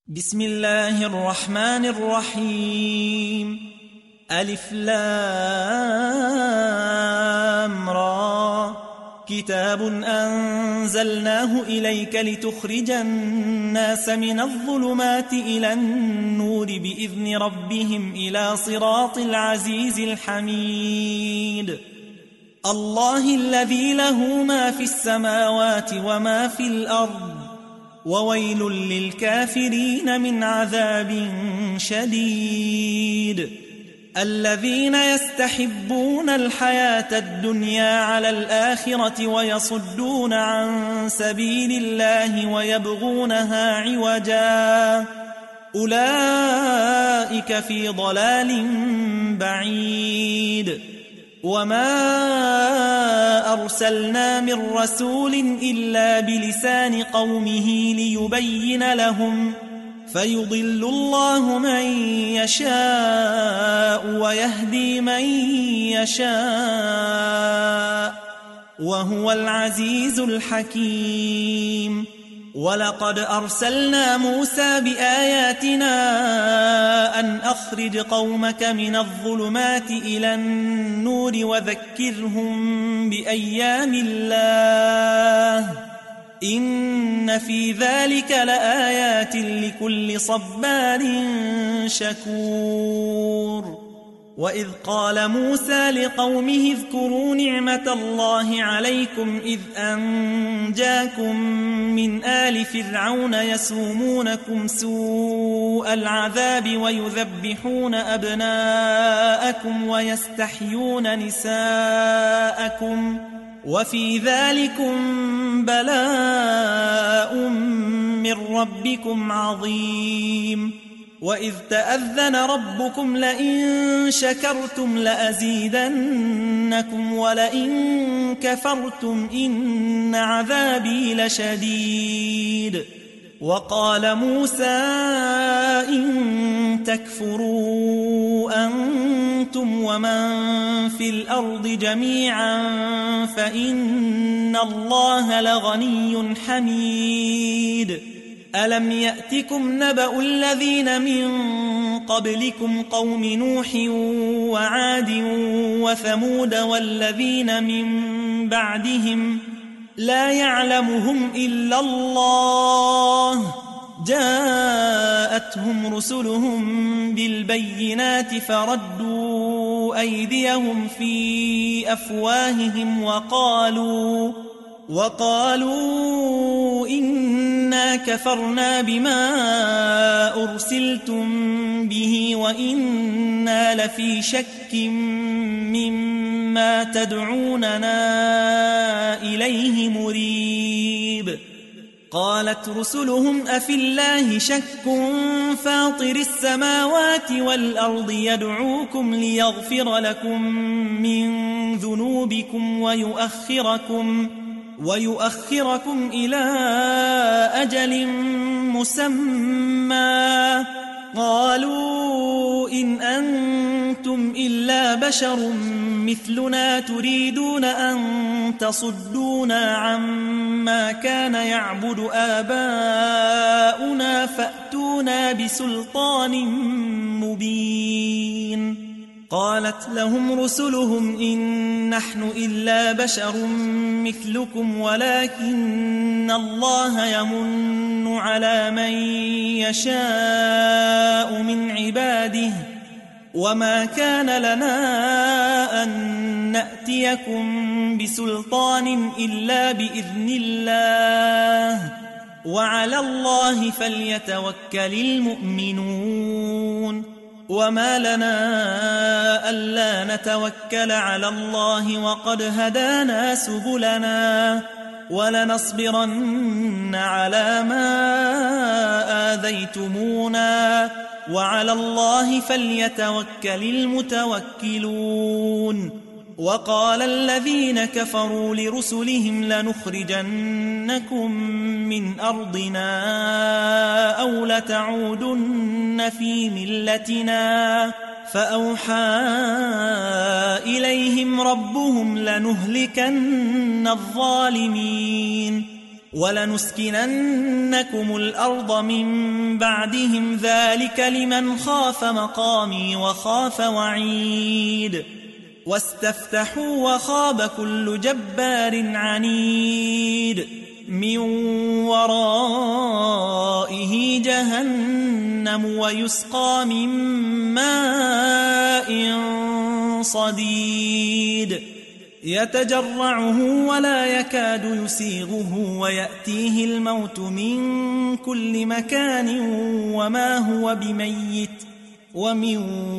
بسم الله الرحمن الرحيم. ألف لام را. كتاب أنزلناه إليك لتخرج الناس من الظلمات إلى النور بإذن ربهم إلى صراط العزيز الحميد. الله الذي له ما في السماوات وما في الأرض، وويل للكافرين من عذاب شديد. الذين يستحبون الحياة الدنيا على الآخرة ويصدون عن سبيل الله ويبغونها عوجا، أولئك في ضلال بعيد. وما أرسلنا من رسول إلا بلسان قومه ليبين لهم، فيضل الله من يشاء ويهدي من يشاء، وهو العزيز الحكيم. ولقد أرسلنا موسى بآياتنا أن أخرج قومك من الظلمات إلى النور وذكرهم بأيام الله، إن في ذلك لآيات لكل صبار شكور. وإذ قال موسى لقومه اذكروا نعمة الله عليكم إذ أنجاكم من آل فرعون يسومونكم سوء العذاب ويذبحون أبناءكم ويستحيون نساءكم، وفي ذلكم بلاء من ربكم عظيم. وإذ تأذن ربكم لئن شكرتم لأزيدنكم ولئن كفرتم إن عذابي لشديد. وقال موسى إن تكفروا أنتم ومن في الأرض جميعا فإن الله لغني حميد. ألم يأتكم نبأ الذين من قبلكم قوم نوح وعاد وثمود والذين من بعدهم لا يعلمهم إلا الله، جاءتهم رسلهم بالبينات فردوا أيديهم في أفواههم وقالوا إنا كفرنا بما أرسلتم به وإنا لفي شك مما تدعوننا إليه مريب. قالت رسلهم أفي الله شك فاطر السماوات والأرض يدعوكم ليغفر لكم من ذنوبكم ويؤخركم إلى أجل مسمى. قالوا إن أنتم إلا بشر مثلنا تريدون أن تصدونا عما كان يعبد آباؤنا فأتونا بسلطان مبين. قالت لهم رسلهم إن نحن إلا بشر مثلكم ولكن الله يمن على من يشاء من عباده، وما كان لنا أن نأتيكم بسلطان إلا بإذن الله، وعلى الله فليتوكل المؤمنون. وما لنا ألا نتوكل على الله وقد هدانا سبلنا ولنصبرن على ما آذيتمونا وعلى الله فليتوكل المتوكلون. وقال الذين كفروا لرسلهم لنخرجنكم من أرضنا أو لتعودن في ملتنا، فأوحى إليهم ربهم لنهلكن الظالمين ولنسكننكم الأرض من بعدهم ذلك لمن خاف مقامي وخاف وعيد واستفتحوا وخاب كل جبار عنيد من ورائه جهنم ويسقى من ماء صديد يتجرعه ولا يكاد يسيغه ويأتيه الموت من كل مكان وما هو بميت ومن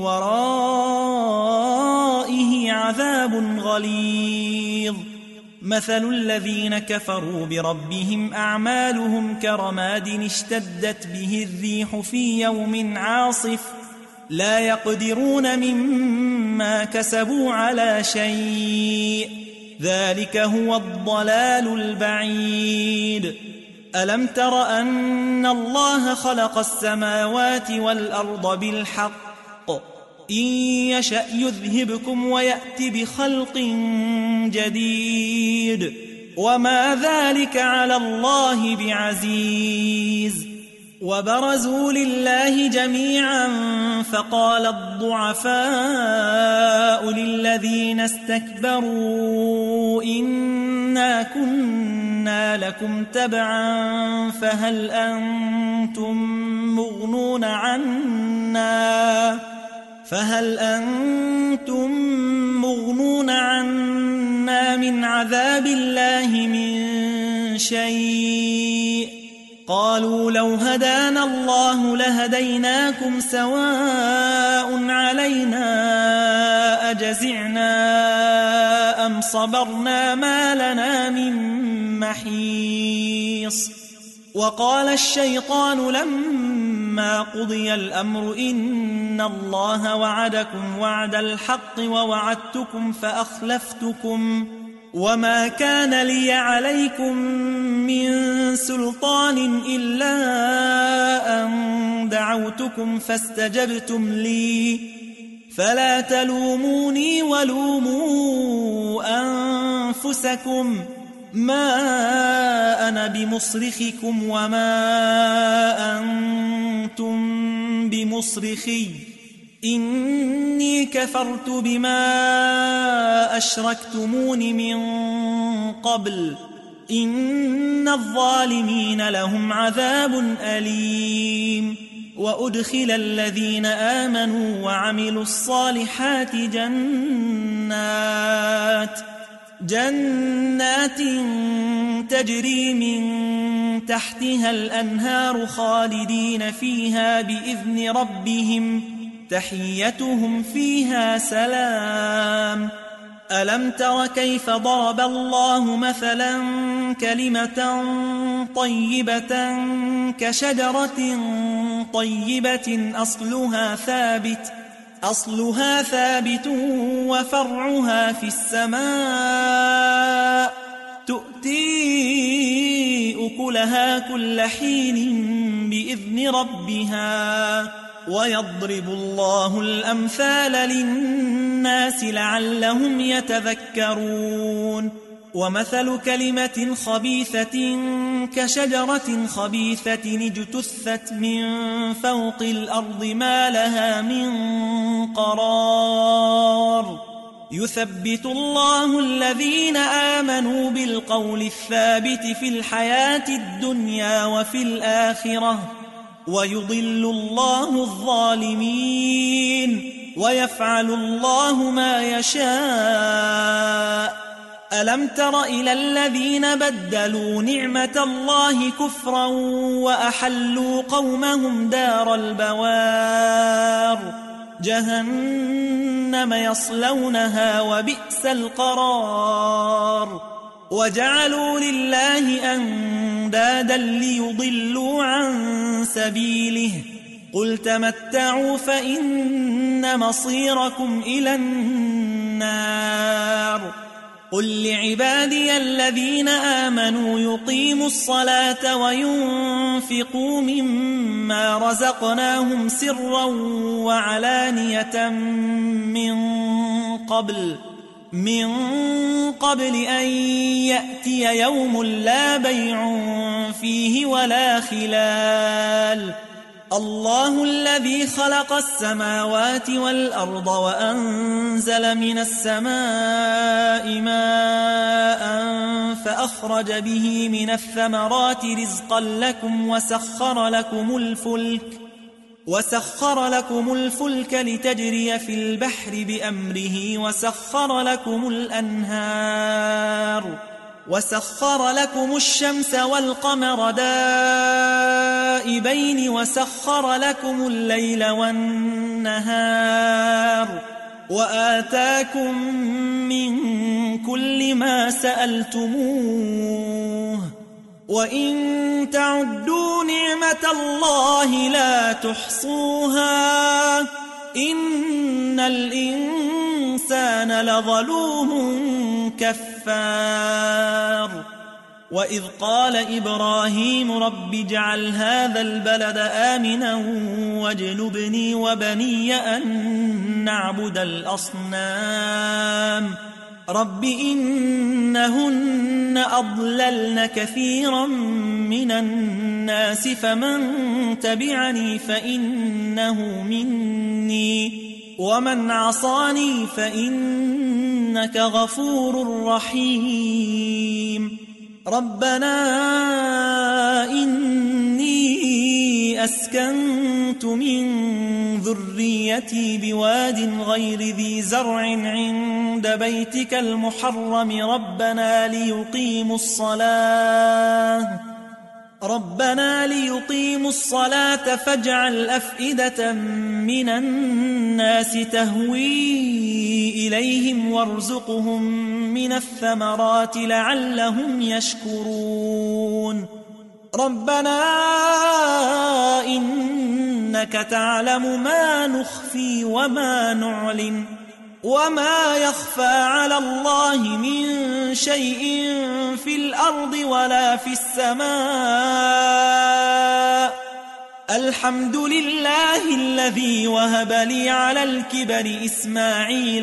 ورائه عذاب غليظ مثل الذين كفروا بربهم أعمالهم كرماد اشتدت به الريح في يوم عاصف لا يقدرون مما كسبوا على شيء ذلك هو الضلال البعيد ألم تر أن الله خلق السماوات والأرض بالحق إن يشأ يذهبكم ويأت بخلق جديد وما ذلك على الله بعزيز وبرزوا لله جميعا فقال الضعفاء للذين استكبروا إنا كنا لكم تبعا فهل أنتم مغنون عنا من عذاب الله من شيء قالوا لو هدانا الله لهديناكم سواء علينا أجزعنا أم صبرنا ما لنا من محيص وقال الشيطان لما قضي الأمر إن الله وعدكم وعد الحق ووعدتكم فأخلفتكم وما كان لي عليكم من سلطان إلا أن دعوتكم فاستجبتم لي فلا تلوموني ولوموا أنفسكم ما أنا بمصرخكم وما أنتم بمصرخي إني كفرت بما أشركتمون من قبل إن الظالمين لهم عذاب أليم وأدخل الذين آمنوا وعملوا الصالحات جنات تجري من تحتها الأنهار خالدين فيها بإذن ربهم تحيتهم فيها سلام ألم تر كيف ضرب الله مثلا كلمة طيبة كشجرة طيبة أصلها ثابت وفرعها في السماء تؤتي أكلها كل حين بإذن ربها ويضرب الله الأمثال للناس لعلهم يتذكرون ومثل كلمة خبيثة كشجرة خبيثة اجتثت من فوق الأرض ما لها من قرار يثبت الله الذين آمنوا بالقول الثابت في الحياة الدنيا وفي الآخرة ويضل الله الظالمين ويفعل الله ما يشاء ألم تر إلى الذين بدلوا نعمة الله كفرا وأحلوا قومهم دار البوار جهنم يصلونها وبئس القرار وجعلوا لله أندادا ليضلوا عن سبيله قل تمتعوا فإن مصيركم إلى النار قل لعبادي الذين آمنوا يقيموا الصلاة وينفقوا مما رزقناهم من قبل أن يأتي يوم لا بيع فيه ولا خلال. الله الذي خلق السماوات والأرض وأنزل من السماء ماء فأخرج به من الثمرات رزقا لكم وسخر لكم الفلك لتجري في البحر بأمره وسخر لكم الشمس والقمر دائبين وسخر لكم الليل والنهار وآتاكم من كل ما سألتموه وإن تعدوا نعمة الله لا تحصوها إن الإنسان لظلوم كفار. وإذ قال إبراهيم رب اجعل هذا البلد آمنا واجنبني وبني أن نعبد الأصنام رب إنهن أضللن كثيرا من الناس فمن تبعني فإنه مني ومن عصاني فإنك غفور رحيم. ربنا إني أسكنت من ذريتي بواد غير ذي زرع عند بيتك المحرم ربنا ليقيموا الصلاة فاجعل أفئدة من الناس تهوي إليهم وارزقهم من الثمرات لعلهم يشكرون. ربنا إنك تعلم ما نخفي وما نعلن وما يخفى على الله من شيء في الأرض ولا في السماء. الحمد لله الذي وهب لي على الكبر إسماعيل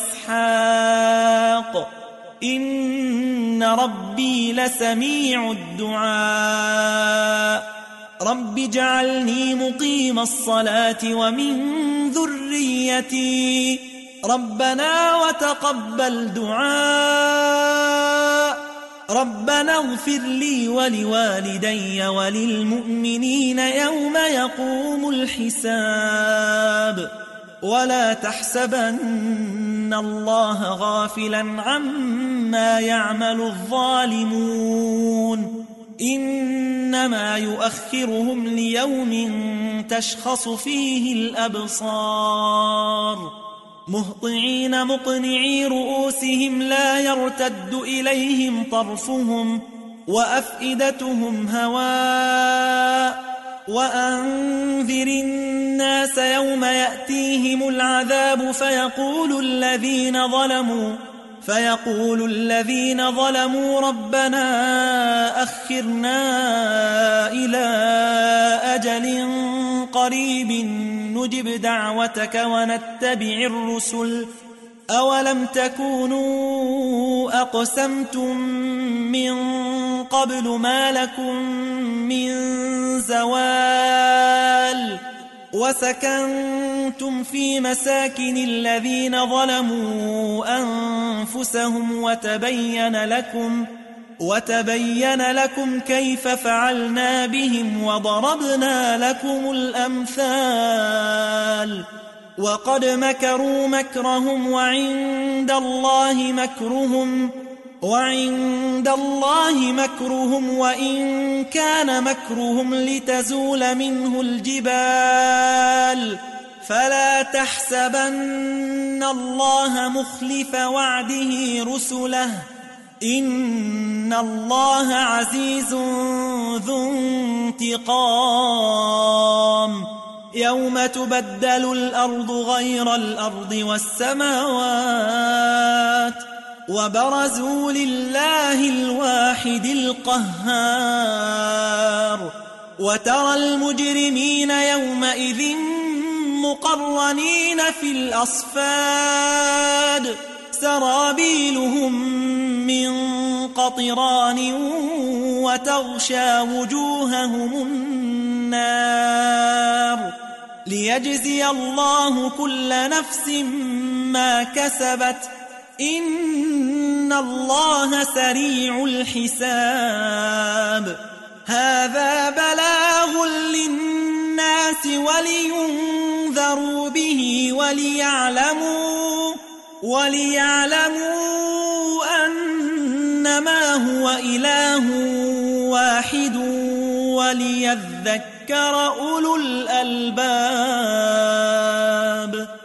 وإسحاق إن ربي لسميع الدعاء. رب اجعلني مقيم الصلاة ومن ذريتي ربنا وتقبل دعاء. ربنا اغفر لي ولوالدي وللمؤمنين يوم يقوم الحساب. ولا تحسبن الله غافلا عما يعمل الظالمون إنما يؤخرهم ليوم تشخص فيه الأبصار مهطعين مقنعي رؤوسهم لا يرتد إليهم طرفهم وأفئدتهم هواء. وأنذر الناس يوم يأتيهم العذاب فيقول الذين ظلموا ربنا أخرنا إلى أجل قريب نجب دعوتك ونتبع الرسل أولم تكونوا أقسمتم من قبل ما لكم من زوال وسكنتم في مساكن الذين ظلموا أنفسهم وتبين لكم كيف فعلنا بهم وضربنا لكم الأمثال. وقد مكروا مكرهم وعند الله مكرهم وإن كان مكرهم لتزول منه الجبال. فلا تحسبن الله مخلف وعده رسله إن الله عزيز ذو انتقام. يوم تبدل الأرض غير الأرض والسماوات وبرزوا لله الواحد القهار. وترى المجرمين يومئذ مقرنين في الأصفاد سرابيلهم من قطران وتغشى وجوههم النار ليجزي الله كل نفس ما كسبت إن الله سريع الحساب هذا بلاغ للناس ولينذروا به وليعلموا أنما هو إله واحد وليذكر أولو الألباب